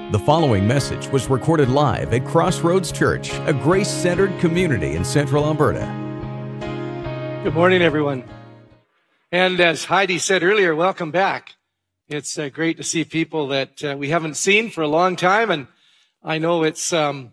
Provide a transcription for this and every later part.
The following message was recorded live at Crossroads Church, a grace-centered community in Central Alberta. Good morning, everyone. And as Heidi said earlier, welcome back. It's great to see people that we haven't seen for a long time. And I know it's, I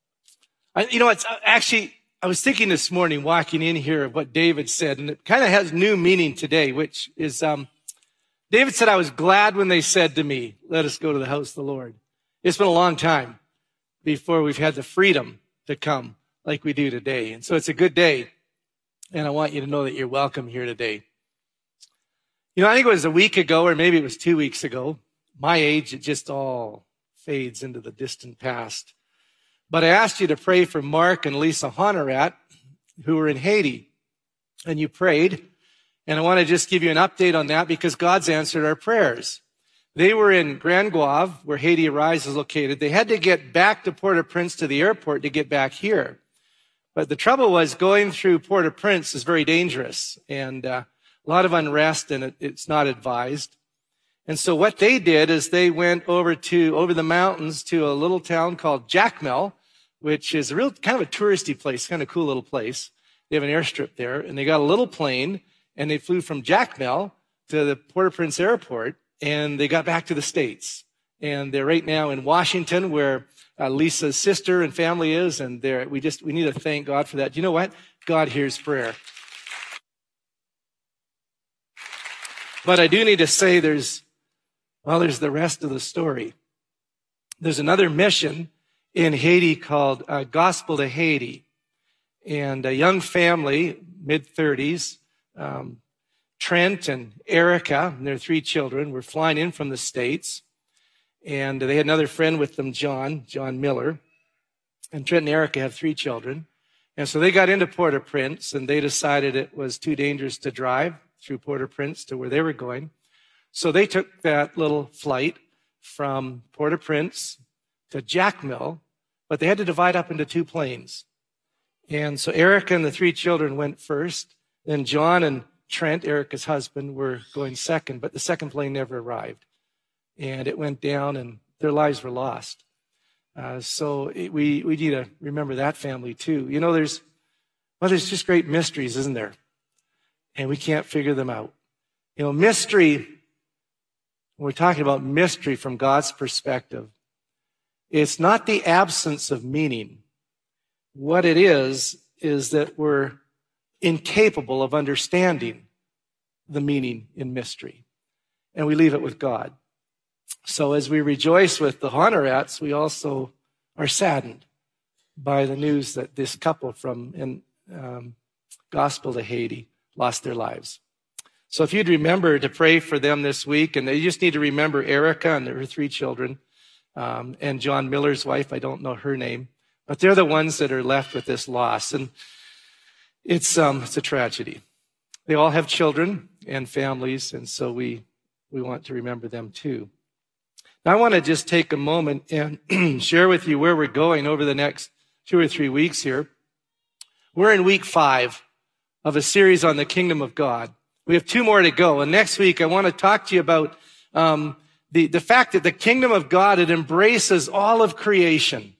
was thinking this morning walking in here of what David said, and it kind of has new meaning today, which is, David said, I was glad when they said to me, let us go to the house of the Lord. It's been a long time before we've had the freedom to come like we do today. And so it's a good day. And I want you to know that you're welcome here today. You know, I think it was a week ago, or maybe it was 2 weeks ago. My age, it just all fades into the distant past. But I asked you to pray for Mark and Lisa Honorat, who were in Haiti. And you prayed. And I want to just give you an update on that because God's answered our prayers. They were in Grand Goave, where Haiti Arise is located. They had to get back to Port-au-Prince to the airport to get back here. But the trouble was going through Port-au-Prince is very dangerous and a lot of unrest, and it's not advised. And so what they did is they went over the mountains to a little town called Jacmel, which is a real kind of a touristy place, kind of cool little place. They have an airstrip there, and they got a little plane, and they flew from Jacmel to the Port-au-Prince airport. And they got back to the States. And they're right now in Washington, where Lisa's sister and family is. And we need to thank God for that. Do you know what? God hears prayer. But I do need to say there's the rest of the story. There's another mission in Haiti called Gospel to Haiti. And a young family, mid-30s, Trent and Erica, and their 3 children, were flying in from the States. And they had another friend with them, John Miller. And Trent and Erica have 3 children. And so they got into Port-au-Prince, and they decided it was too dangerous to drive through Port-au-Prince to where they were going. So they took that little flight from Port-au-Prince to Jacmel, but they had to divide up into 2 planes. And so Erica and the 3 children went first, then John and Trent, Erica's husband, were going second, but the second plane never arrived. And it went down, and their lives were lost. So we need to remember that family, too. You know, there's just great mysteries, isn't there? And we can't figure them out. You know, mystery, when we're talking about mystery from God's perspective, it's not the absence of meaning. What it is that we're incapable of understanding the meaning in mystery. And we leave it with God. So as we rejoice with the Honorats, we also are saddened by the news that this couple from Gospel to Haiti lost their lives. So if you'd remember to pray for them this week, and you just need to remember Erica and her 3 children, and John Miller's wife, I don't know her name, but they're the ones that are left with this loss. And it's a tragedy. They all have children and families, and so we want to remember them too. Now, I want to just take a moment and share with you where we're going over the next 2 or 3 weeks here. We're in week 5 of a series on the kingdom of God. We have 2 more to go, and next week I want to talk to you about the fact that the kingdom of God, it embraces all of creation.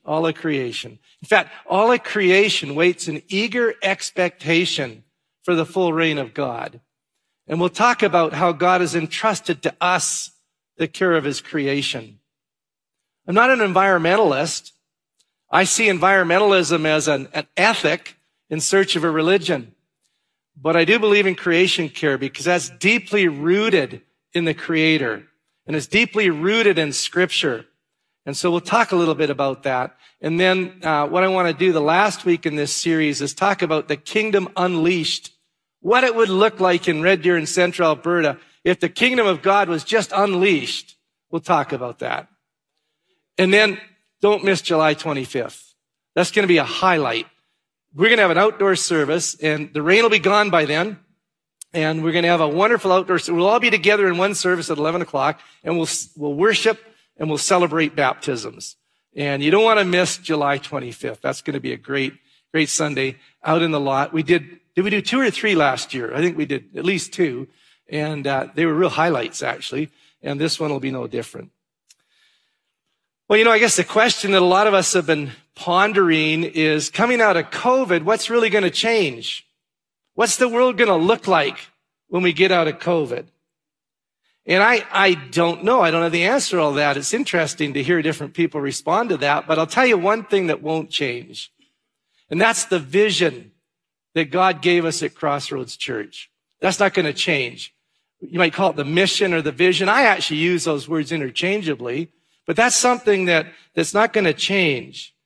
In fact, all of creation waits in eager expectation for the full reign of God. And we'll talk about how God has entrusted to us the care of his creation. I'm not an environmentalist. I see environmentalism as an ethic in search of a religion. But I do believe in creation care because that's deeply rooted in the Creator. And it's deeply rooted in Scripture. And so we'll talk a little bit about that. And then what I want to do the last week in this series is talk about the kingdom unleashed. What it would look like in Red Deer in Central Alberta if the kingdom of God was just unleashed. We'll talk about that. And then don't miss July 25th. That's going to be a highlight. We're going to have an outdoor service, and the rain will be gone by then. And we're going to have a wonderful outdoor service. We'll all be together in one service at 11 o'clock, and we'll worship and we'll celebrate baptisms. And you don't want to miss July 25th. That's going to be a great Sunday out in the lot. Did we do 2 or 3 last year? I think we did at least 2. And they were real highlights, actually. And this one will be no different. Well, I guess the question that a lot of us have been pondering is, coming out of COVID, what's really going to change? What's the world going to look like when we get out of COVID? And I don't know. I don't have the answer to all that. It's interesting to hear different people respond to that. But I'll tell you one thing that won't change. And that's the vision that God gave us at Crossroads Church. That's not going to change. You might call it the mission or the vision. I actually use those words interchangeably. But that's something that's not going to change.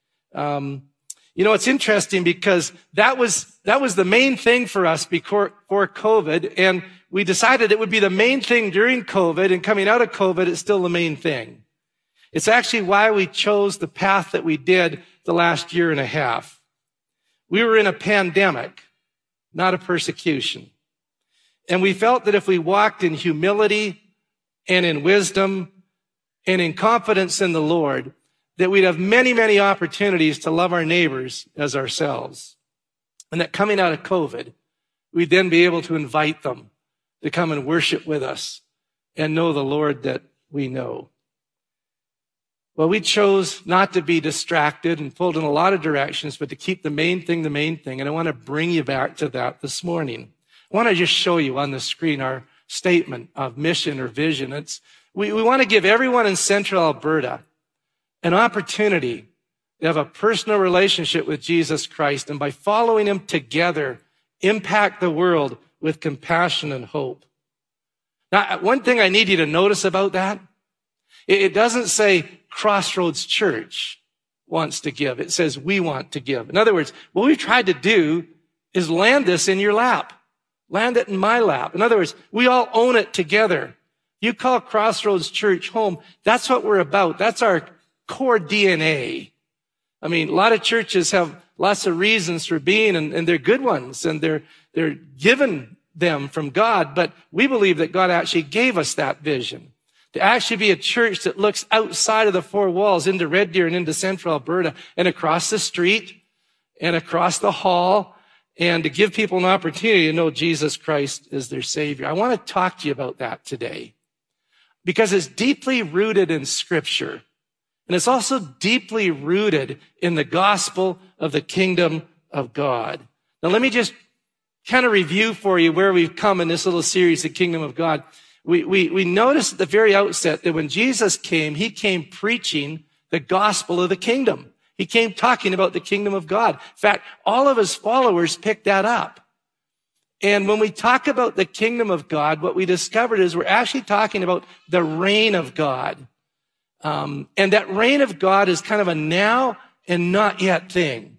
It's interesting because that was the main thing for us before COVID. And we decided it would be the main thing during COVID, and coming out of COVID, it's still the main thing. It's actually why we chose the path that we did the last year and a half. We were in a pandemic, not a persecution. And we felt that if we walked in humility and in wisdom and in confidence in the Lord, that we'd have many, many opportunities to love our neighbors as ourselves. And that coming out of COVID, we'd then be able to invite them to come and worship with us and know the Lord that we know. Well, we chose not to be distracted and pulled in a lot of directions, but to keep the main thing. And I want to bring you back to that this morning. I want to just show you on the screen our statement of mission or vision. We want to give everyone in Central Alberta an opportunity to have a personal relationship with Jesus Christ, and by following him together, impact the world with compassion and hope. Now, one thing I need you to notice about that, it doesn't say Crossroads Church wants to give. It says we want to give. In other words, what we've tried to do is land this in your lap. Land it in my lap. In other words, we all own it together. You call Crossroads Church home. That's what we're about. That's our core DNA. I mean, a lot of churches have lots of reasons for being, and they're good ones, and they're given them from God, but we believe that God actually gave us that vision to actually be a church that looks outside of the four walls into Red Deer and into Central Alberta and across the street and across the hall, and to give people an opportunity to know Jesus Christ is their Savior. I want to talk to you about that today because it's deeply rooted in Scripture, and it's also deeply rooted in the gospel of the kingdom of God. Now, let me just kind of review for you where we've come in this little series, The Kingdom of God. We noticed at the very outset that when Jesus came, he came preaching the gospel of the kingdom. He came talking about the kingdom of God. In fact, all of his followers picked that up. And when we talk about the kingdom of God, what we discovered is we're actually talking about the reign of God. And that reign of God is kind of a now and not yet thing.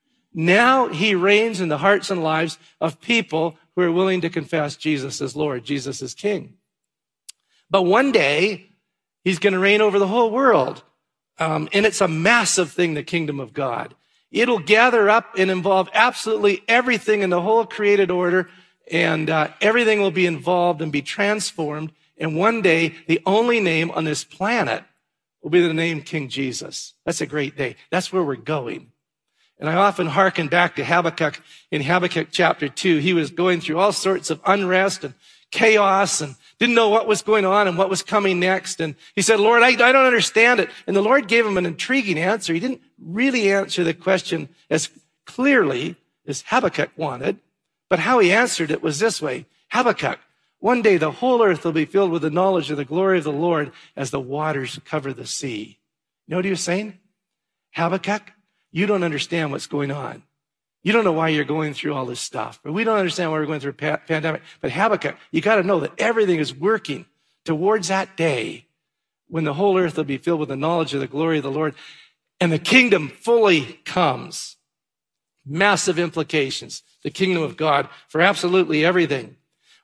Now he reigns in the hearts and lives of people who are willing to confess Jesus as Lord, Jesus as King. But one day, he's going to reign over the whole world. And it's a massive thing, the kingdom of God. It'll gather up and involve absolutely everything in the whole created order, and everything will be involved and be transformed. And one day, the only name on this planet will be the name King Jesus. That's a great day. That's where we're going. And I often hearken back to Habakkuk. In Habakkuk chapter 2, he was going through all sorts of unrest and chaos and didn't know what was going on and what was coming next. And he said, Lord, I don't understand it. And the Lord gave him an intriguing answer. He didn't really answer the question as clearly as Habakkuk wanted, but how he answered it was this way. Habakkuk, one day the whole earth will be filled with the knowledge of the glory of the Lord as the waters cover the sea. You know what he was saying? Habakkuk, you don't understand what's going on. You don't know why you're going through all this stuff. Or we don't understand why we're going through a pandemic. But Habakkuk, you got to know that everything is working towards that day when the whole earth will be filled with the knowledge of the glory of the Lord and the kingdom fully comes. Massive implications, the kingdom of God for absolutely everything.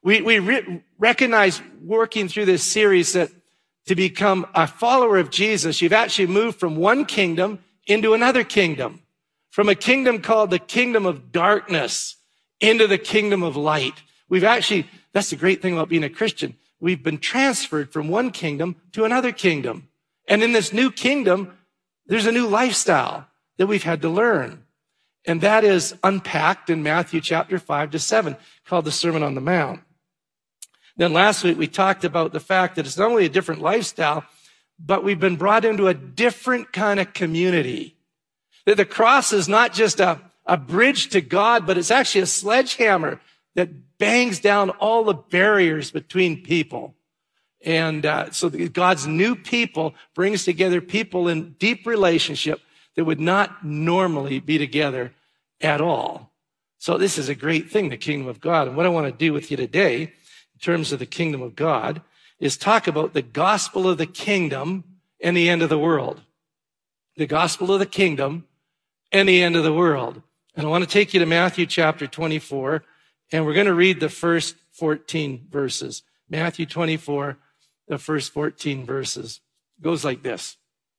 We recognize working through this series that to become a follower of Jesus, you've actually moved from one kingdom into another kingdom, from a kingdom called the kingdom of darkness into the kingdom of light. That's the great thing about being a Christian. We've been transferred from one kingdom to another kingdom. And in this new kingdom, there's a new lifestyle that we've had to learn. And that is unpacked in Matthew chapter 5-7, called the Sermon on the Mount. Then last week, we talked about the fact that it's not only a different lifestyle, but we've been brought into a different kind of community. That the cross is not just a bridge to God, but it's actually a sledgehammer that bangs down all the barriers between people. And so God's new people brings together people in deep relationship that would not normally be together at all. So this is a great thing, the kingdom of God. And what I want to do with you today, in terms of the kingdom of God, is talk about the gospel of the kingdom and the end of the world. The gospel of the kingdom and the end of the world. And I want to take you to Matthew chapter 24, and we're going to read the first 14 verses. Matthew 24, the first 14 verses. It goes like this.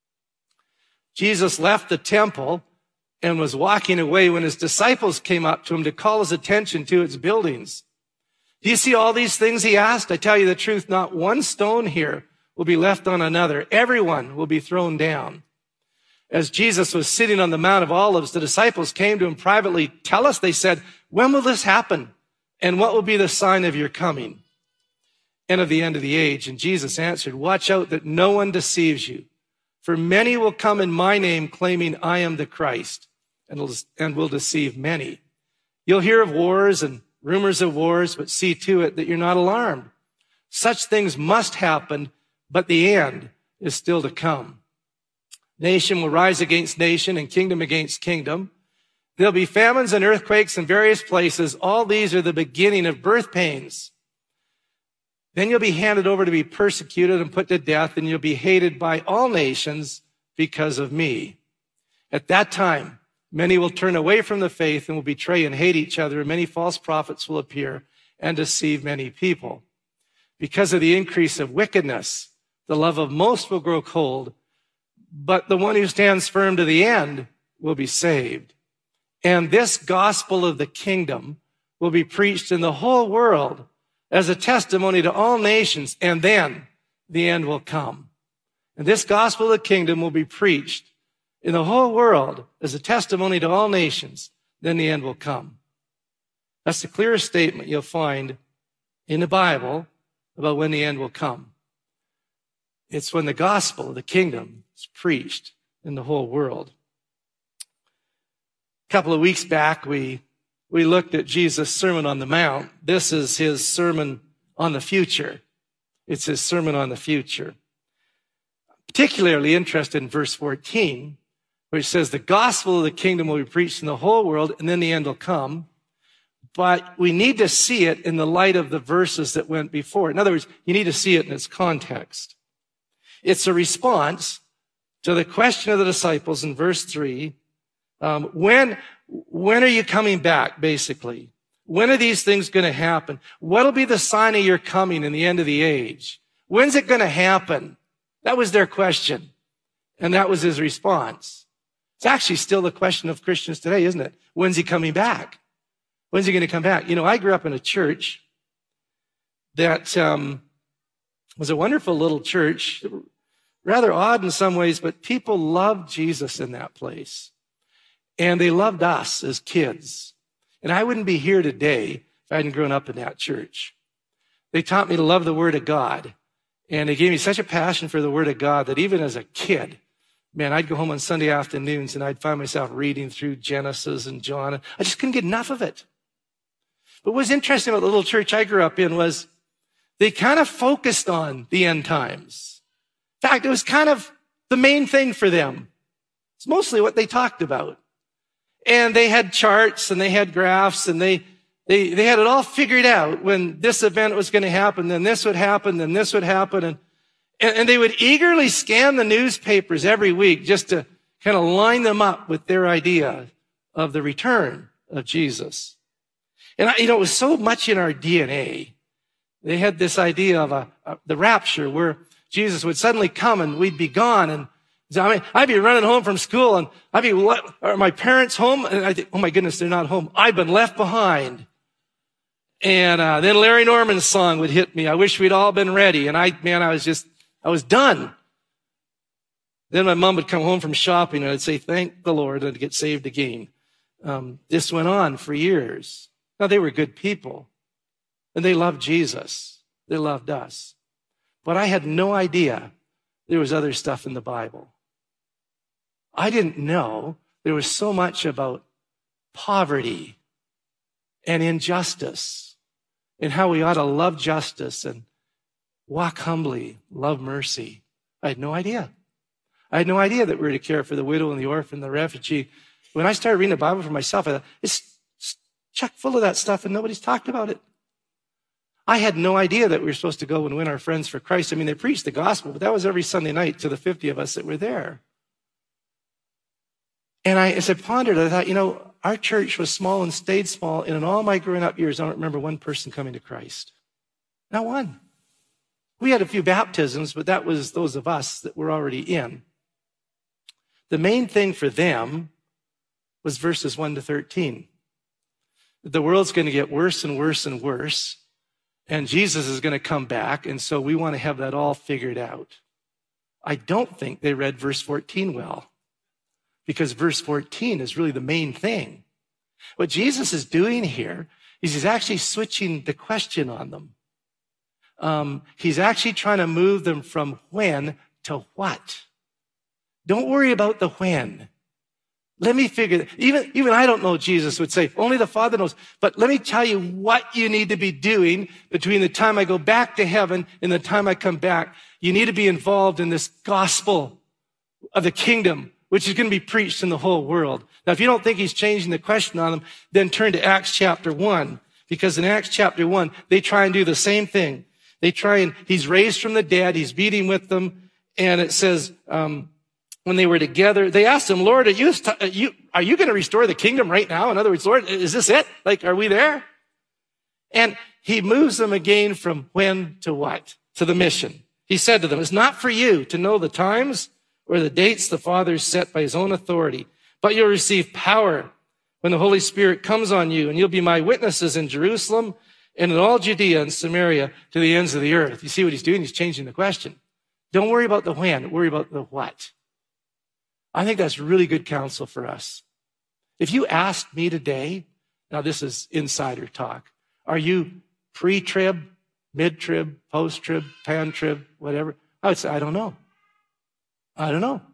Jesus left the temple and was walking away when his disciples came up to him to call his attention to its buildings. Do you see all these things? He asked. I tell you the truth, not one stone here will be left on another. Everyone will be thrown down. As Jesus was sitting on the Mount of Olives, the disciples came to him privately. Tell us, they said, when will this happen? And what will be the sign of your coming and of the end of the age? And Jesus answered, watch out that no one deceives you. For many will come in my name claiming I am the Christ and will deceive many. You'll hear of wars and rumors of wars, but see to it that you're not alarmed. Such things must happen, but the end is still to come. Nation will rise against nation and kingdom against kingdom. There'll be famines and earthquakes in various places. All these are the beginning of birth pains. Then you'll be handed over to be persecuted and put to death, and you'll be hated by all nations because of me. At that time, many will turn away from the faith and will betray and hate each other, and many false prophets will appear and deceive many people. Because of the increase of wickedness, the love of most will grow cold, but the one who stands firm to the end will be saved. And this gospel of the kingdom will be preached in the whole world as a testimony to all nations, and then the end will come. And this gospel of the kingdom will be preached in the whole world as a testimony to all nations, then the end will come. That's the clearest statement you'll find in the Bible about when the end will come. It's when the gospel of the kingdom is preached in the whole world. A couple of weeks back, we looked at Jesus' Sermon on the Mount. This is his sermon on the future. It's his sermon on the future. Particularly interested in verse 14, which says the gospel of the kingdom will be preached in the whole world, and then the end will come. But we need to see it in the light of the verses that went before. In other words, you need to see it in its context. It's a response to the question of the disciples in verse 3. When are you coming back, basically? When are these things going to happen? What'll be the sign of your coming in the end of the age? When's it going to happen? That was their question. And that was his response. It's actually still the question of Christians today, isn't it? When's he coming back? When's he going to come back? You know, I grew up in a church that was a wonderful little church, rather odd in some ways, but people loved Jesus in that place. And they loved us as kids. And I wouldn't be here today if I hadn't grown up in that church. They taught me to love the Word of God. And they gave me such a passion for the Word of God that even as a kid, man, I'd go home on Sunday afternoons and I'd find myself reading through Genesis and John. I just couldn't get enough of it. But what was interesting about the little church I grew up in was they kind of focused on the end times. In fact, it was kind of the main thing for them. It's mostly what they talked about. And they had charts and they had graphs and they had it all figured out. When this event was going to happen, then this would happen, then this would happen. And they would eagerly scan the newspapers every week just to kind of line them up with their idea of the return of Jesus. And, it was so much in our DNA. They had this idea of the rapture where Jesus would suddenly come and we'd be gone. And I'd be running home from school and are my parents home? And I think, oh my goodness, they're not home. I've been left behind. And then Larry Norman's song would hit me. I wish we'd all been ready. And I was done. Then my mom would come home from shopping and I'd say, thank the Lord, and I'd get saved again. This went on for years. Now, they were good people and they loved Jesus. They loved us. But I had no idea there was other stuff in the Bible. I didn't know there was so much about poverty and injustice and how we ought to love justice and walk humbly, love mercy. I had no idea. I had no idea that we were to care for the widow and the orphan, the refugee. When I started reading the Bible for myself, I thought, it's chock full of that stuff and nobody's talked about it. I had no idea that we were supposed to go and win our friends for Christ. I mean, they preached the gospel, but that was every Sunday night to the 50 of us that were there. And as I pondered, I thought, our church was small and stayed small. And in all my growing up years, I don't remember one person coming to Christ. Not one. We had a few baptisms, but that was those of us that were already in. The main thing for them was verses 1 to 13. The world's going to get worse and worse and worse. And Jesus is going to come back. And so we want to have that all figured out. I don't think they read verse 14 well, because verse 14 is really the main thing. What Jesus is doing here is he's actually switching the question on them. He's actually trying to move them from when to what. Don't worry about the when. Let me figure, even I don't know, Jesus would say, only the Father knows. But let me tell you what you need to be doing between the time I go back to heaven and the time I come back. You need to be involved in this gospel of the kingdom, which is going to be preached in the whole world. Now, if you don't think he's changing the question on them, then turn to Acts chapter 1. Because in Acts chapter 1, they try and do the same thing. He's raised from the dead, he's meeting with them, and it says, when they were together, they asked him, Lord, are you going to restore the kingdom right now? In other words, Lord, is this it? Are we there? And he moves them again from when to what? To the mission. He said to them, it's not for you to know the times or the dates the Father set by his own authority, but you'll receive power when the Holy Spirit comes on you, and you'll be my witnesses in Jerusalem and in all Judea and Samaria to the ends of the earth. You see what he's doing? He's changing the question. Don't worry about the when, worry about the what. I think that's really good counsel for us. If you asked me today, now this is insider talk, are you pre-trib, mid-trib, post-trib, pan-trib, whatever? I would say, I don't know. I don't know.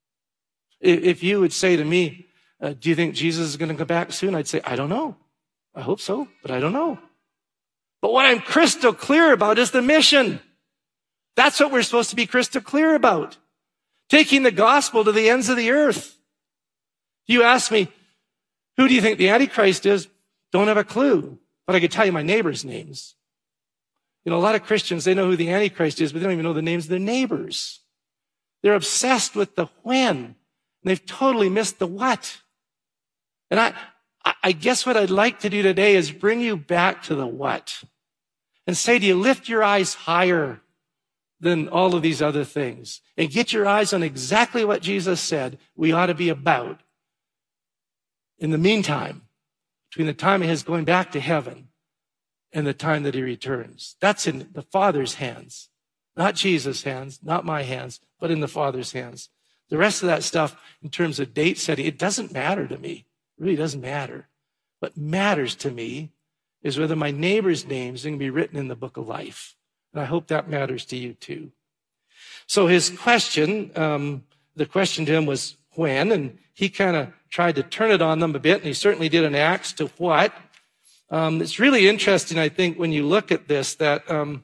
If you would say to me, do you think Jesus is going to come back soon? I'd say, I don't know. I hope so, but I don't know. But what I'm crystal clear about is the mission. That's what we're supposed to be crystal clear about. Taking the gospel to the ends of the earth. You ask me, who do you think the Antichrist is? Don't have a clue, but I could tell you my neighbors' names. A lot of Christians, they know who the Antichrist is, but they don't even know the names of their neighbors. They're obsessed with the when, and they've totally missed the what. And I guess what I'd like to do today is bring you back to the what and say to you, lift your eyes higher than all of these other things and get your eyes on exactly what Jesus said we ought to be about. In the meantime, between the time of his going back to heaven and the time that he returns, that's in the Father's hands, not Jesus' hands, not my hands, but in the Father's hands. The rest of that stuff in terms of date setting, it doesn't matter to me. It really doesn't matter. What matters to me is whether my neighbor's name is going to be written in the book of life. And I hope that matters to you too. So his question, the question to him was when, and he kind of tried to turn it on them a bit, and he certainly did in Acts to what. It's really interesting, I think, when you look at this, that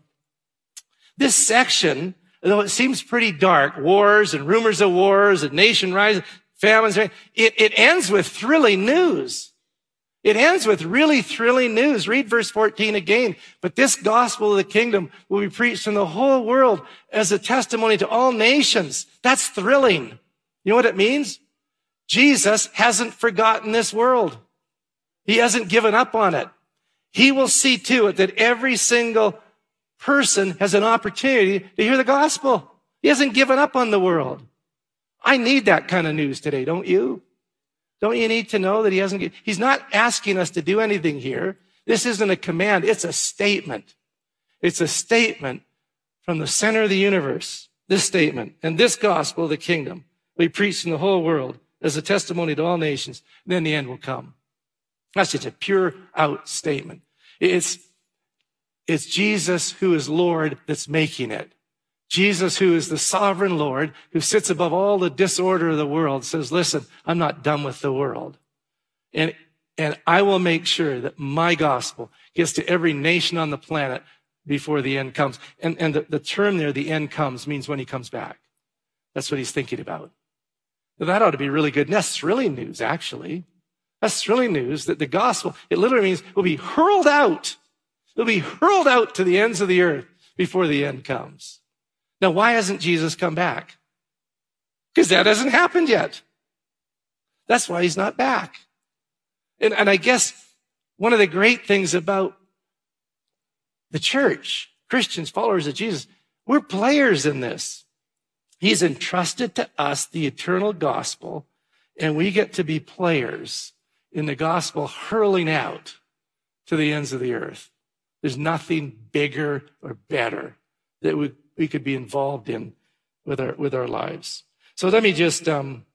this section, though it seems pretty dark, wars and rumors of wars and nation rising, famines, it ends with thrilling news. It ends with really thrilling news. Read verse 14 again. But this gospel of the kingdom will be preached in the whole world as a testimony to all nations. That's thrilling. You know what it means? Jesus hasn't forgotten this world. He hasn't given up on it. He will see to it that every single person has an opportunity to hear the gospel. He hasn't given up on the world. I need that kind of news today, don't you? Don't you need to know that he's not asking us to do anything here. This isn't a command. It's a statement. It's a statement from the center of the universe. This statement and this gospel of the kingdom will be preached in the whole world as a testimony to all nations. And then the end will come. That's just a pure out statement. It's Jesus who is Lord that's making it. Jesus, who is the sovereign Lord, who sits above all the disorder of the world, says, listen, I'm not done with the world. And I will make sure that my gospel gets to every nation on the planet before the end comes. And the term there, the end comes, means when he comes back. That's what he's thinking about. Now, that ought to be really good. And that's thrilling news, actually. That's thrilling news that the gospel, it literally means will be hurled out. It'll be hurled out to the ends of the earth before the end comes. Now, why hasn't Jesus come back? Because that hasn't happened yet. That's why he's not back. And I guess one of the great things about the church, Christians, followers of Jesus, we're players in this. He's entrusted to us the eternal gospel, and we get to be players in the gospel hurling out to the ends of the earth. There's nothing bigger or better that we could be involved in with our lives. So let me just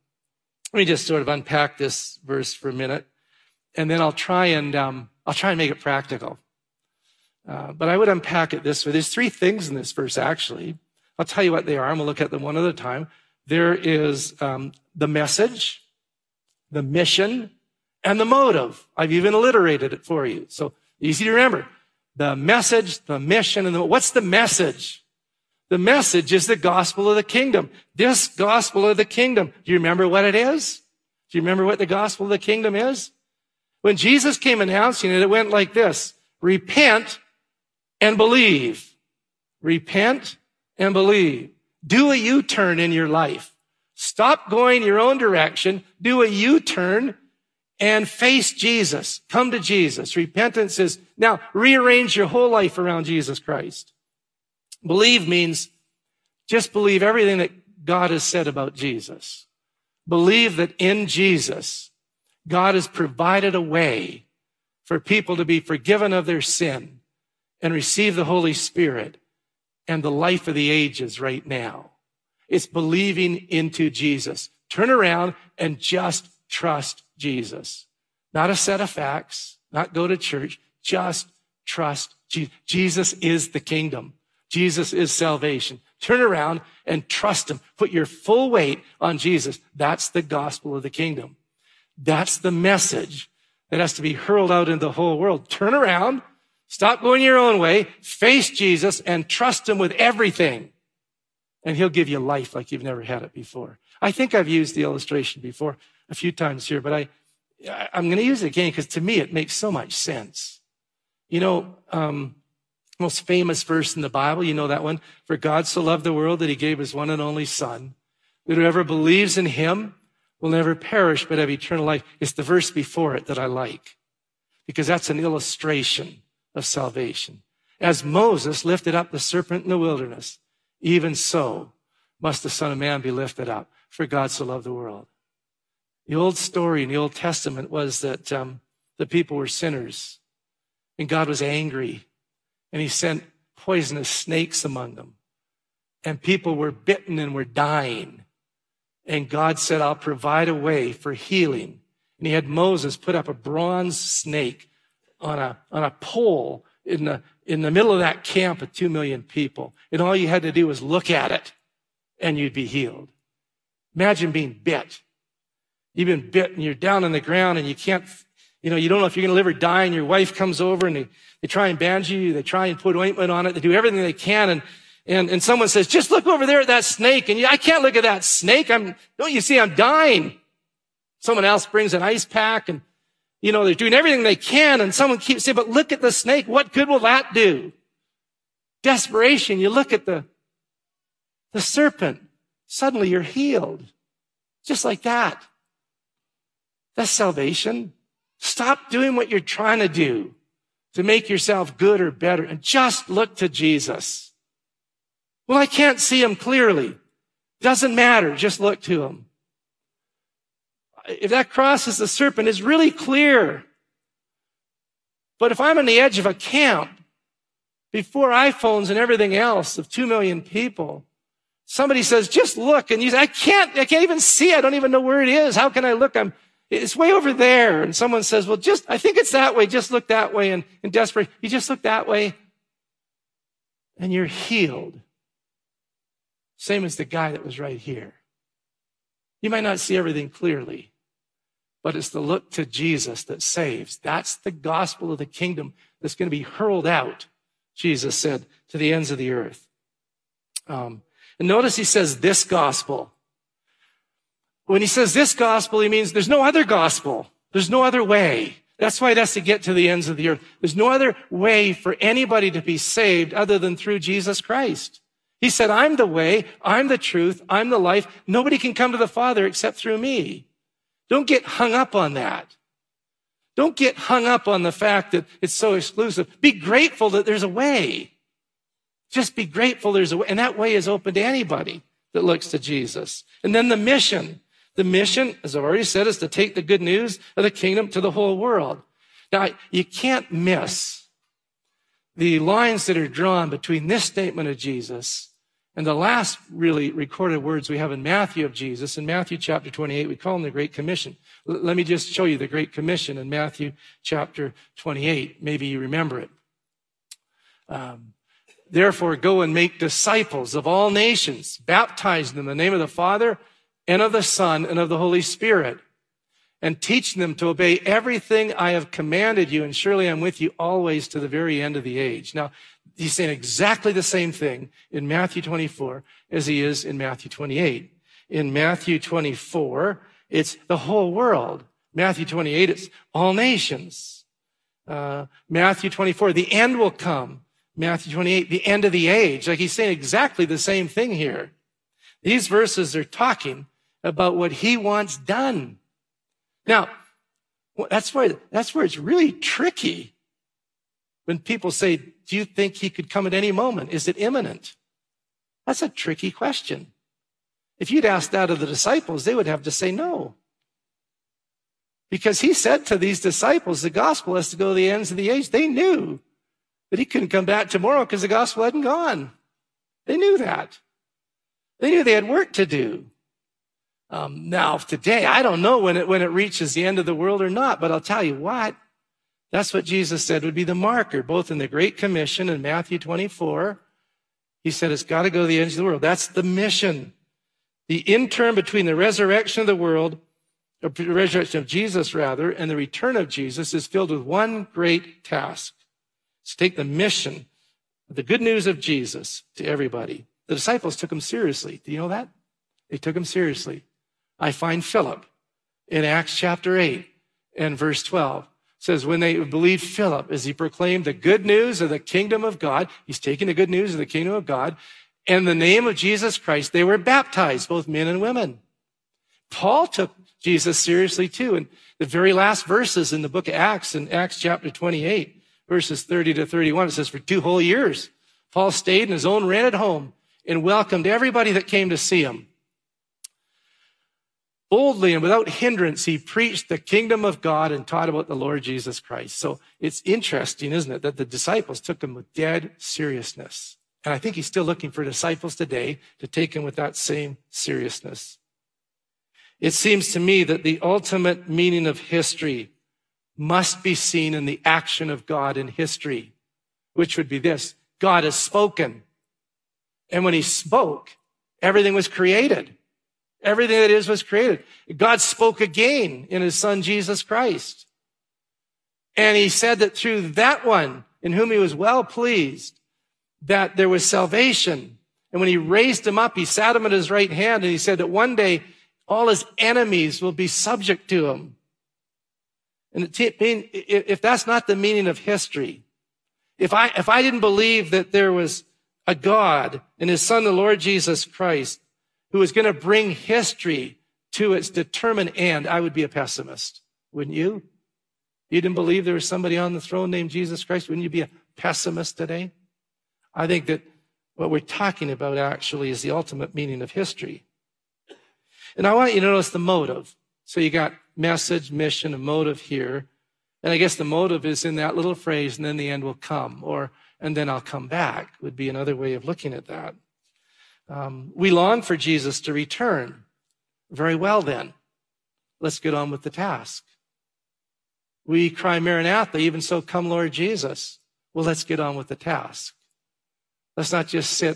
sort of unpack this verse for a minute, and then I'll try and make it practical. But I would unpack it this way. There's three things in this verse, actually. I'll tell you what they are, and we'll look at them one at a time. There is the message, the mission, and the motive. I've even alliterated it for you. So easy to remember. The message, the mission, and what's the message? The message is the gospel of the kingdom. This gospel of the kingdom. Do you remember what it is? Do you remember what the gospel of the kingdom is? When Jesus came announcing it, it went like this. Repent and believe. Repent and believe. Do a U-turn in your life. Stop going your own direction. Do a U-turn and face Jesus. Come to Jesus. Repentance is, now rearrange your whole life around Jesus Christ. Believe means just believe everything that God has said about Jesus. Believe that in Jesus, God has provided a way for people to be forgiven of their sin and receive the Holy Spirit and the life of the ages right now. It's believing into Jesus. Turn around and just trust Jesus. Not a set of facts, not go to church, just trust Jesus. Jesus is the kingdom. Jesus is salvation. Turn around and trust him. Put your full weight on Jesus. That's the gospel of the kingdom. That's the message that has to be hurled out into the whole world. Turn around, stop going your own way, face Jesus, and trust him with everything. And he'll give you life like you've never had it before. I think I've used the illustration before a few times here, but I'm going to use it again because to me it makes so much sense. You know, most famous verse in the Bible, you know that one. For God so loved the world that he gave his one and only son, that whoever believes in him will never perish but have eternal life. It's the verse before it that I like because that's an illustration of salvation. As Moses lifted up the serpent in the wilderness, even so must the Son of Man be lifted up, for God so loved the world. The old story in the Old Testament was that the people were sinners and God was angry and he sent poisonous snakes among them and people were bitten and were dying. And God said, I'll provide a way for healing. And he had Moses put up a bronze snake on a pole in the middle of that camp of 2 million people. And all you had to do was look at it and you'd be healed. Imagine being bit. You've been bit and you're down on the ground and you can't, you don't know if you're going to live or die. And your wife comes over and they try and bandage you. They try and put ointment on it. They do everything they can. And someone says, just look over there at that snake. And I can't look at that snake. Don't you see I'm dying? Someone else brings an ice pack and, they're doing everything they can. And someone keeps saying, but look at the snake. What good will that do? Desperation. You look at the serpent. Suddenly you're healed. Just like that. That's salvation. Stop doing what you're trying to do to make yourself good or better and just look to Jesus. Well, I can't see him clearly. Doesn't matter. Just look to him. If that crosses the serpent, it's really clear. But if I'm on the edge of a camp before iPhones and everything else of 2 million people, somebody says, just look. And you say, I can't even see. I don't even know where it is. How can I look? It's way over there. And someone says, well, I think it's that way. Just look that way. And in desperation, you just look that way and you're healed. Same as the guy that was right here. You might not see everything clearly, but it's the look to Jesus that saves. That's the gospel of the kingdom that's going to be hurled out, Jesus said, to the ends of the earth. And notice he says this gospel. When he says this gospel, he means there's no other gospel. There's no other way. That's why it has to get to the ends of the earth. There's no other way for anybody to be saved other than through Jesus Christ. He said, I'm the way, I'm the truth, I'm the life. Nobody can come to the Father except through me. Don't get hung up on that. Don't get hung up on the fact that it's so exclusive. Be grateful that there's a way. Just be grateful there's a way. And that way is open to anybody that looks to Jesus. And then the mission. The mission, as I've already said, is to take the good news of the kingdom to the whole world. Now, you can't miss the lines that are drawn between this statement of Jesus and the last really recorded words we have in Matthew of Jesus. In Matthew chapter 28, we call them the Great Commission. Let me just show you the Great Commission in Matthew chapter 28. Maybe you remember it. Therefore, go and make disciples of all nations, baptizing them in the name of the Father and of the Son and of the Holy Spirit, and teaching them to obey everything I have commanded you, and surely I'm with you always to the very end of the age. Now, he's saying exactly the same thing in Matthew 24 as he is in Matthew 28. In Matthew 24, it's the whole world. Matthew 28, it's all nations. Matthew 24, the end will come. Matthew 28, the end of the age. Like he's saying exactly the same thing here. These verses are talking about what he wants done. Now, that's where it's really tricky when people say, do you think he could come at any moment? Is it imminent? That's a tricky question. If you'd asked that of the disciples, they would have to say no. Because he said to these disciples, the gospel has to go to the ends of the age. They knew that he couldn't come back tomorrow because the gospel hadn't gone. They knew that. They knew they had work to do. Now, today, I don't know when it reaches the end of the world or not, but I'll tell you what, that's what Jesus said would be the marker, both in the Great Commission in Matthew 24. He said it's got to go to the ends of the world. That's the mission. The interim between the resurrection of the world, or the resurrection of Jesus, rather, and the return of Jesus is filled with one great task. It's to take the mission, the good news of Jesus to everybody. The disciples took him seriously. Do you know that? They took him seriously. I find Philip in Acts chapter 8 and verse 12. It says, when they believed Philip as he proclaimed the good news of the kingdom of God, he's taking the good news of the kingdom of God, and the name of Jesus Christ, they were baptized, both men and women. Paul took Jesus seriously too. In the very last verses in the book of Acts, in Acts chapter 28, verses 30 to 31, it says, for 2 whole years, Paul stayed in his own rented home and welcomed everybody that came to see him. Boldly and without hindrance, he preached the kingdom of God and taught about the Lord Jesus Christ. So it's interesting, isn't it, that the disciples took him with dead seriousness. And I think he's still looking for disciples today to take him with that same seriousness. It seems to me that the ultimate meaning of history must be seen in the action of God in history, which would be this: God has spoken. And when he spoke, everything was created. Everything that is was created. God spoke again in his son, Jesus Christ. And he said that through that one in whom he was well pleased, that there was salvation. And when he raised him up, he sat him at his right hand, and he said that one day all his enemies will be subject to him. And if that's not the meaning of history, if I didn't believe that there was a God and his son, the Lord Jesus Christ, who was going to bring history to its determined end, I would be a pessimist. Wouldn't you? You didn't believe there was somebody on the throne named Jesus Christ? Wouldn't you be a pessimist today? I think that what we're talking about actually is the ultimate meaning of history. And I want you to notice the motive. So you got message, mission, and motive here. And I guess the motive is in that little phrase, and then the end will come, and then I'll come back, would be another way of looking at that. We long for Jesus to return. Very well then. Let's get on with the task. We cry Maranatha, even so come Lord Jesus. Well, let's get on with the task. Let's not just sit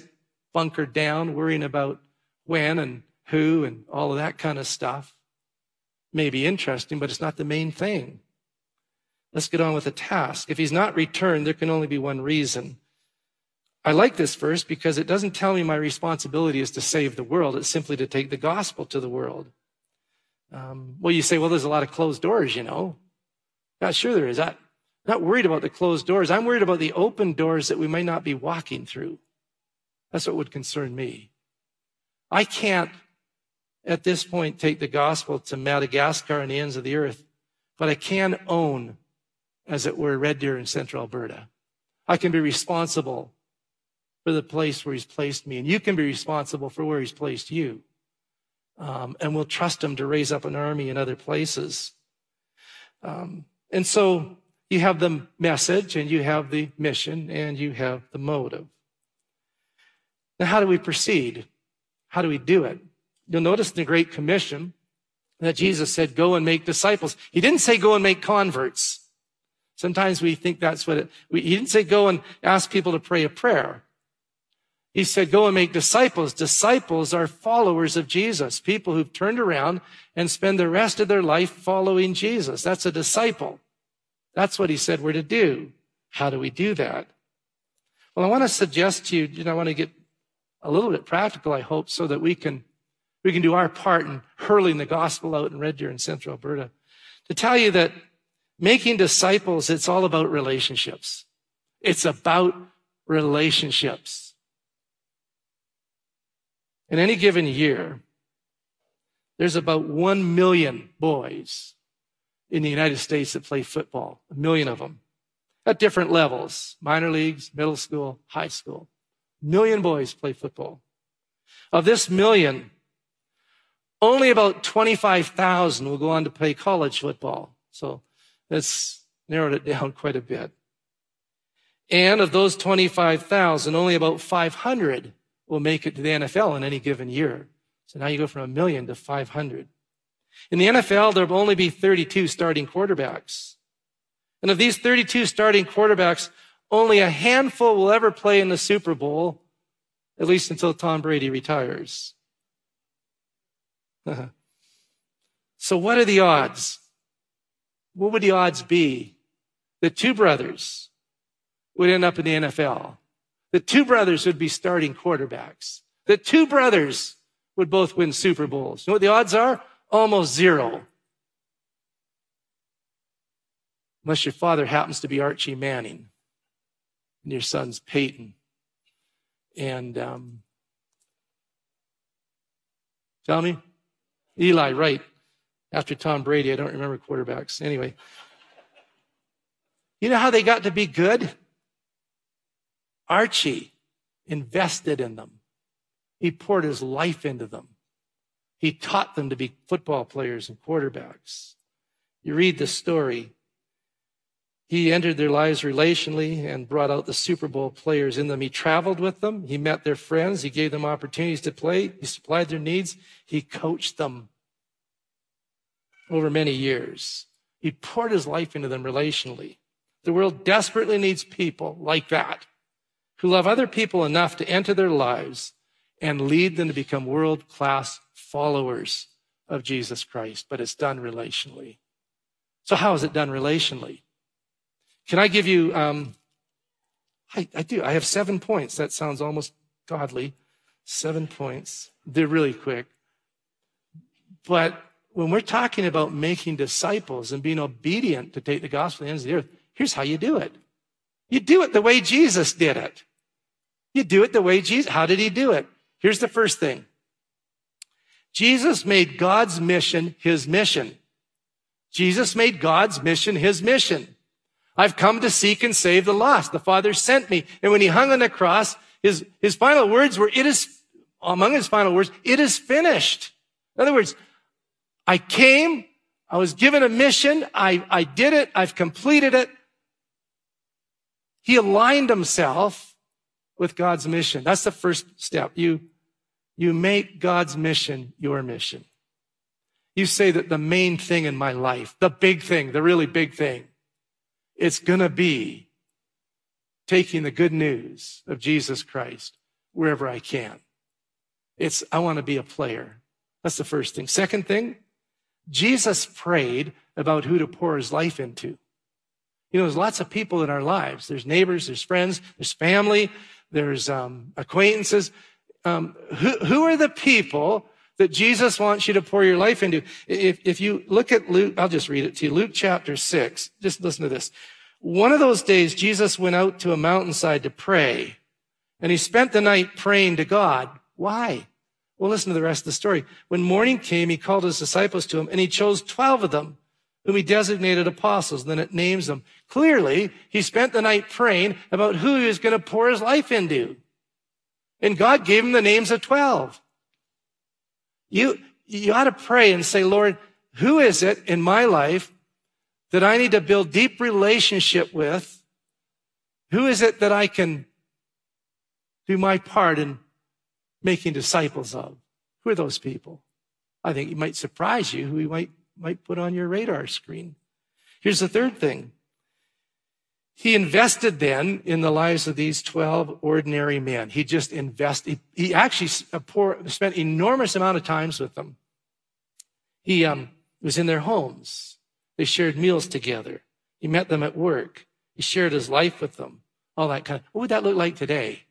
bunkered down, worrying about when and who and all of that kind of stuff. May be interesting, but it's not the main thing. Let's get on with the task. If he's not returned, there can only be one reason. I like this verse because it doesn't tell me my responsibility is to save the world. It's simply to take the gospel to the world. Well, you say, well, there's a lot of closed doors, you know. Yeah, sure there is. I'm not worried about the closed doors. I'm worried about the open doors that we might not be walking through. That's what would concern me. I can't, at this point, take the gospel to Madagascar and the ends of the earth, but I can own, as it were, Red Deer in central Alberta. I can be responsible for the place where he's placed me, and you can be responsible for where he's placed you. And we'll trust him to raise up an army in other places. And so you have the message, and you have the mission, and you have the motive. Now, how do we proceed? How do we do it? You'll notice in the Great Commission that Jesus said, go and make disciples. He didn't say go and make converts. Sometimes we think that's what he didn't say go and ask people to pray a prayer. He said, go and make disciples. Disciples are followers of Jesus, people who've turned around and spend the rest of their life following Jesus. That's a disciple. That's what he said we're to do. How do we do that? Well, I want to suggest to you, I want to get a little bit practical, I hope, so that we can do our part in hurling the gospel out in Red Deer in central Alberta. To tell you that making disciples, it's all about relationships. It's about relationships. In any given year, there's about 1 million boys in the United States that play football, 1 million of them, at different levels, minor leagues, middle school, high school. 1 million boys play football. Of this 1 million, only about 25,000 will go on to play college football. So that's narrowed it down quite a bit. And of those 25,000, only about 500 will make it to the NFL in any given year. So now you go from 1 million to 500. In the NFL, there will only be 32 starting quarterbacks. And of these 32 starting quarterbacks, only a handful will ever play in the Super Bowl, at least until Tom Brady retires. So what are the odds? What would the odds be that two brothers would end up in the NFL? That two brothers would be starting quarterbacks? That two brothers would both win Super Bowls? You know what the odds are? Almost zero. Unless your father happens to be Archie Manning and your son's Peyton. And tell me? Eli, right. After Tom Brady, I don't remember quarterbacks. Anyway. You know how they got to be good? Archie invested in them. He poured his life into them. He taught them to be football players and quarterbacks. You read the story. He entered their lives relationally and brought out the Super Bowl players in them. He traveled with them. He met their friends. He gave them opportunities to play. He supplied their needs. He coached them over many years. He poured his life into them relationally. The world desperately needs people like that, who love other people enough to enter their lives and lead them to become world-class followers of Jesus Christ. But it's done relationally. So how is it done relationally? Can I give you, I do. I have 7 points. That sounds almost godly. 7 points. They're really quick. But when we're talking about making disciples and being obedient to take the gospel to the ends of the earth, here's how you do it. You do it the way Jesus did it. You do it the way Jesus, how did he do it? Here's the first thing. Jesus made God's mission his mission. Jesus made God's mission his mission. I've come to seek and save the lost. The Father sent me. And when he hung on the cross, his final words were, among his final words, it is finished. In other words, I came, I was given a mission, I did it, I've completed it. He aligned himself with God's mission. That's the first step. You make God's mission your mission. You say that the main thing in my life, the big thing, the really big thing, it's going to be taking the good news of Jesus Christ wherever I can. I want to be a player. That's the first thing. Second thing, Jesus prayed about who to pour his life into. There's lots of people in our lives. There's neighbors, there's friends, there's family, there's acquaintances. Who are the people that Jesus wants you to pour your life into? If you look at Luke, I'll just read it to you. Luke chapter 6. Just listen to this. One of those days, Jesus went out to a mountainside to pray, and he spent the night praying to God. Why? Well, listen to the rest of the story. When morning came, he called his disciples to him, and he chose 12 of them, whom he designated apostles. Then it names them. Clearly, he spent the night praying about who he was going to pour his life into. And God gave him the names of 12. You ought to pray and say, Lord, who is it in my life that I need to build deep relationship with? Who is it that I can do my part in making disciples of? Who are those people? I think it might surprise you who we might put on your radar screen. Here's the third thing. He invested then in the lives of these 12 ordinary men. He just invested. He actually spent enormous amount of times with them. He was in their homes. They shared meals together. He met them at work. He shared his life with them. All that kind of. What would that look like today?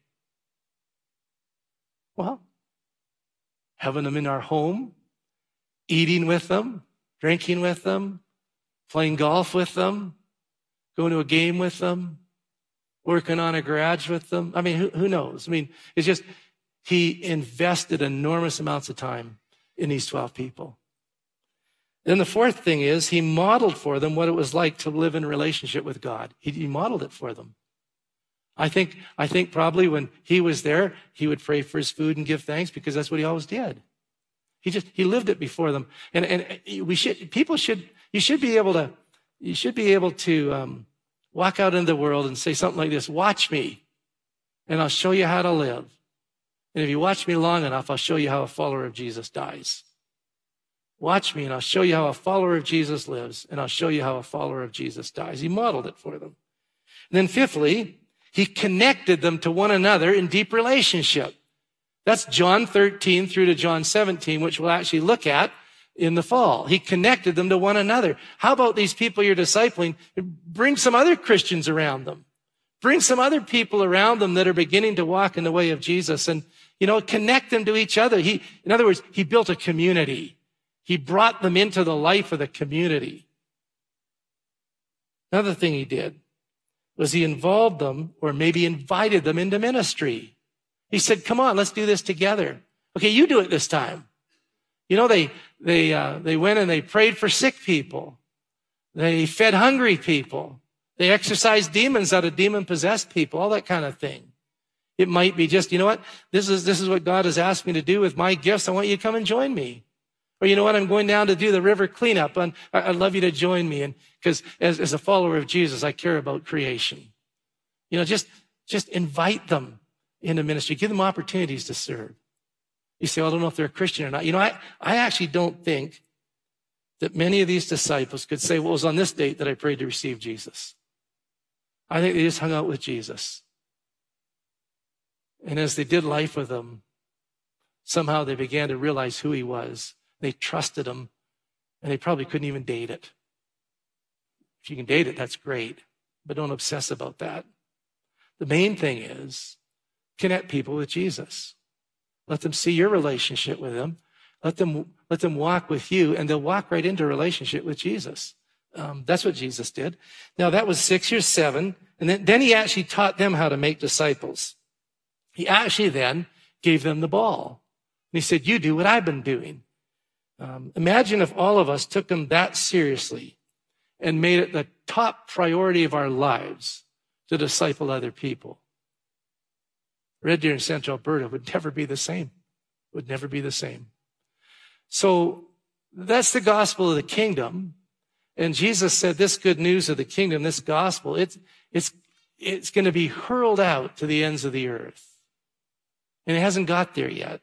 Well, having them in our home, eating with them, drinking with them, playing golf with them, going to a game with them, working on a garage with them. I mean, who knows? I mean, it's just, he invested enormous amounts of time in these 12 people. Then the fourth thing is he modeled for them what it was like to live in relationship with God. He modeled it for them. I think probably when he was there, he would pray for his food and give thanks because that's what he always did. He lived it before them. And you should be able to walk out into the world and say something like this: watch me, and I'll show you how to live. And if you watch me long enough, I'll show you how a follower of Jesus dies. Watch me, and I'll show you how a follower of Jesus lives, and I'll show you how a follower of Jesus dies. He modeled it for them. And then fifthly, he connected them to one another in deep relationship. That's John 13 through to John 17, which we'll actually look at in the fall. He connected them to one another. How about these people you're discipling? Bring some other Christians around them. Bring some other people around them that are beginning to walk in the way of Jesus and, connect them to each other. In other words, he built a community. He brought them into the life of the community. Another thing he did was he involved them, or maybe invited them into ministry. He said, come on, let's do this together. Okay, you do it this time. They went and they prayed for sick people. They fed hungry people. They exorcised demons out of demon-possessed people, all that kind of thing. It might be just, this is what God has asked me to do with my gifts. I want you to come and join me. Or I'm going down to do the river cleanup, and I'd love you to join me. And because as a follower of Jesus, I care about creation. Just invite them into ministry. Give them opportunities to serve. You say, well, I don't know if they're a Christian or not. I actually don't think that many of these disciples could say, well, it was on this date that I prayed to receive Jesus. I think they just hung out with Jesus. And as they did life with him, somehow they began to realize who he was. They trusted him, and they probably couldn't even date it. If you can date it, that's great, but don't obsess about that. The main thing is connect people with Jesus. Let them see your relationship with him. Let them walk with you, and they'll walk right into a relationship with Jesus. That's what Jesus did. Now, that was 6 or 7, and then he actually taught them how to make disciples. He actually then gave them the ball. And he said, you do what I've been doing. Imagine if all of us took them that seriously and made it the top priority of our lives to disciple other people. Red Deer in Central Alberta would never be the same. Would never be the same. So that's the gospel of the kingdom. And Jesus said this good news of the kingdom, this gospel, it's going to be hurled out to the ends of the earth. And it hasn't got there yet.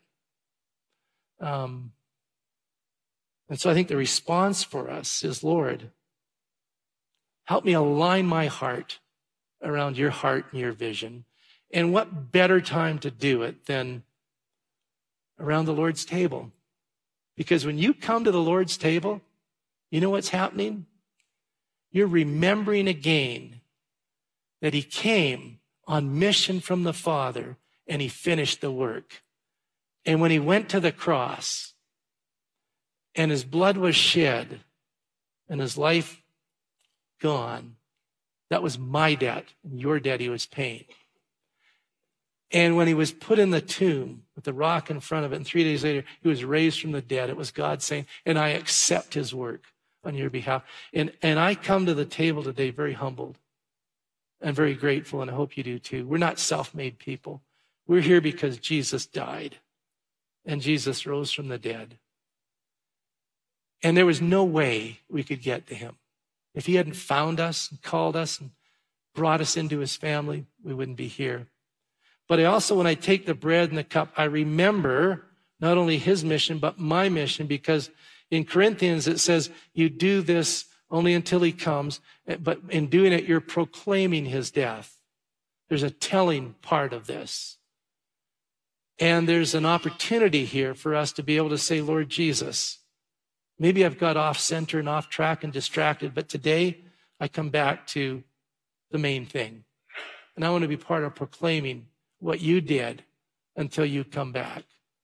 And so I think the response for us is, Lord, help me align my heart around your heart and your vision. And what better time to do it than around the Lord's table? Because when you come to the Lord's table, you know what's happening? You're remembering again that he came on mission from the Father and he finished the work. And when he went to the cross and his blood was shed and his life gone, that was my debt and your debt he was paying. And when he was put in the tomb with the rock in front of it, and 3 days later, he was raised from the dead, it was God saying, and I accept his work on your behalf. And I come to the table today very humbled and very grateful, and I hope you do too. We're not self-made people. We're here because Jesus died and Jesus rose from the dead. And there was no way we could get to him. If he hadn't found us and called us and brought us into his family, we wouldn't be here. But I also, when I take the bread and the cup, I remember not only his mission, but my mission, because in Corinthians it says, you do this only until he comes, but in doing it, you're proclaiming his death. There's a telling part of this. And there's an opportunity here for us to be able to say, Lord Jesus, maybe I've got off center and off track and distracted, but today I come back to the main thing. And I want to be part of proclaiming what you did until you come back.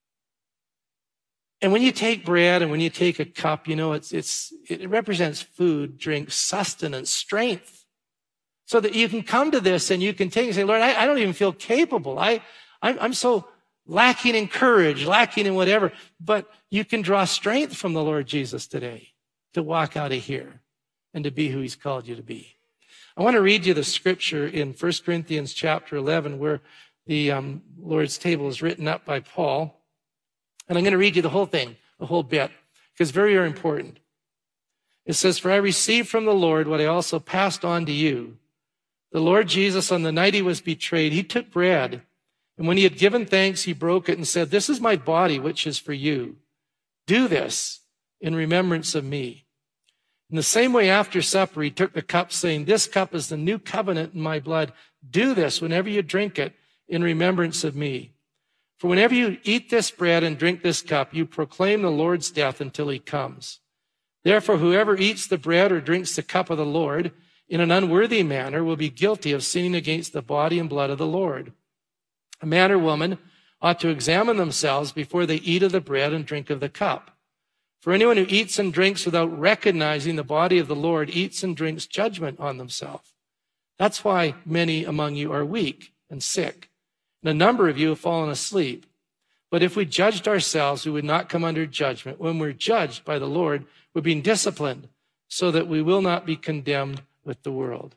And when you take bread and when you take a cup, you know, it represents food, drink, sustenance, strength. So that you can come to this and you can take and say, Lord, I don't even feel capable. I'm so lacking in courage, lacking in whatever. But you can draw strength from the Lord Jesus today to walk out of here and to be who he's called you to be. I want to read you the scripture in 1 Corinthians chapter 11 where the Lord's table is written up by Paul. And I'm going to read you the whole thing, the whole bit, because it's very, very important. It says, for I received from the Lord what I also passed on to you. The Lord Jesus, on the night he was betrayed, he took bread. And when he had given thanks, he broke it and said, this is my body, which is for you. Do this in remembrance of me. In the same way, after supper, he took the cup, saying, this cup is the new covenant in my blood. Do this whenever you drink it in remembrance of me. For whenever you eat this bread and drink this cup, you proclaim the Lord's death until he comes. Therefore, whoever eats the bread or drinks the cup of the Lord in an unworthy manner will be guilty of sinning against the body and blood of the Lord. A man or woman ought to examine themselves before they eat of the bread and drink of the cup. For anyone who eats and drinks without recognizing the body of the Lord eats and drinks judgment on themselves. That's why many among you are weak and sick. And a number of you have fallen asleep. But if we judged ourselves, we would not come under judgment. When we're judged by the Lord, we're being disciplined so that we will not be condemned with the world.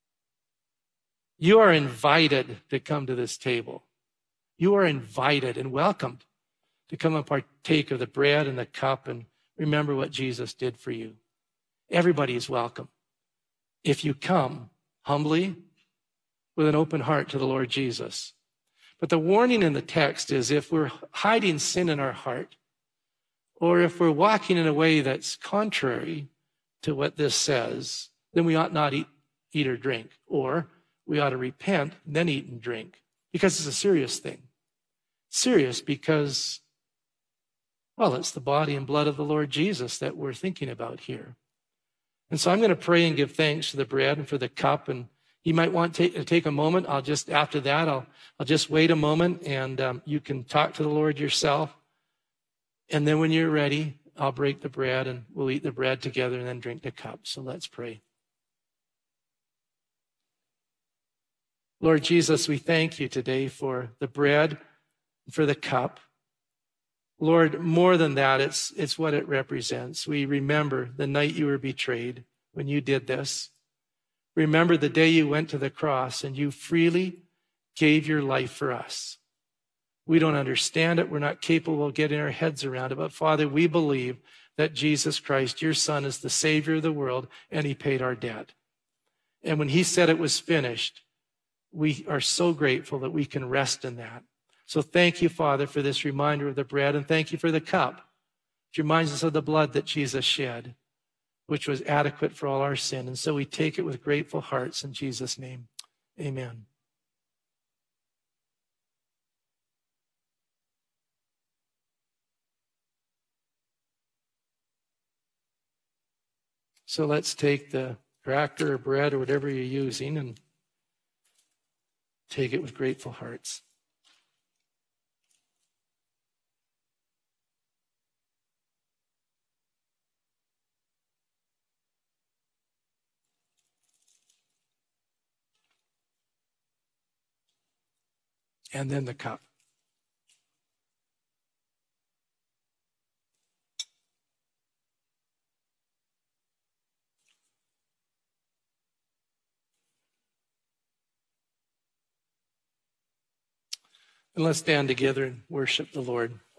You are invited to come to this table. You are invited and welcomed to come and partake of the bread and the cup and remember what Jesus did for you. Everybody is welcome. If you come humbly with an open heart to the Lord Jesus. But the warning in the text is if we're hiding sin in our heart, or if we're walking in a way that's contrary to what this says, then we ought not eat or drink. Or we ought to repent and then eat and drink. Because it's a serious thing. Serious because, well, it's the body and blood of the Lord Jesus that we're thinking about here. And so I'm going to pray and give thanks for the bread and for the cup. And you might want to take a moment. After that, I'll just wait a moment and you can talk to the Lord yourself. And then when you're ready, I'll break the bread and we'll eat the bread together and then drink the cup. So let's pray. Lord Jesus, we thank you today for the bread and for the cup. Lord, more than that, it's what it represents. We remember the night you were betrayed when you did this. Remember the day you went to the cross and you freely gave your life for us. We don't understand it. We're not capable of getting our heads around it. But Father, we believe that Jesus Christ, your Son, is the Savior of the world and he paid our debt. And when he said it was finished, we are so grateful that we can rest in that. So thank you, Father, for this reminder of the bread, and thank you for the cup. It reminds us of the blood that Jesus shed, which was adequate for all our sin. And so we take it with grateful hearts in Jesus' name. Amen. So let's take the cracker or bread or whatever you're using and take it with grateful hearts. And then the cup. And let's stand together and worship the Lord.